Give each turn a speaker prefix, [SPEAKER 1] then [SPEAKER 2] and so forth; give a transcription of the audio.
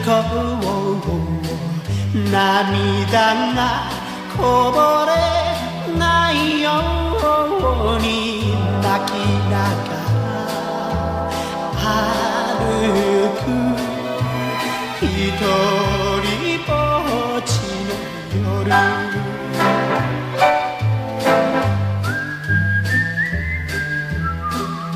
[SPEAKER 1] 涙がこぼれないように泣きながら歩く一人ぼっちの夜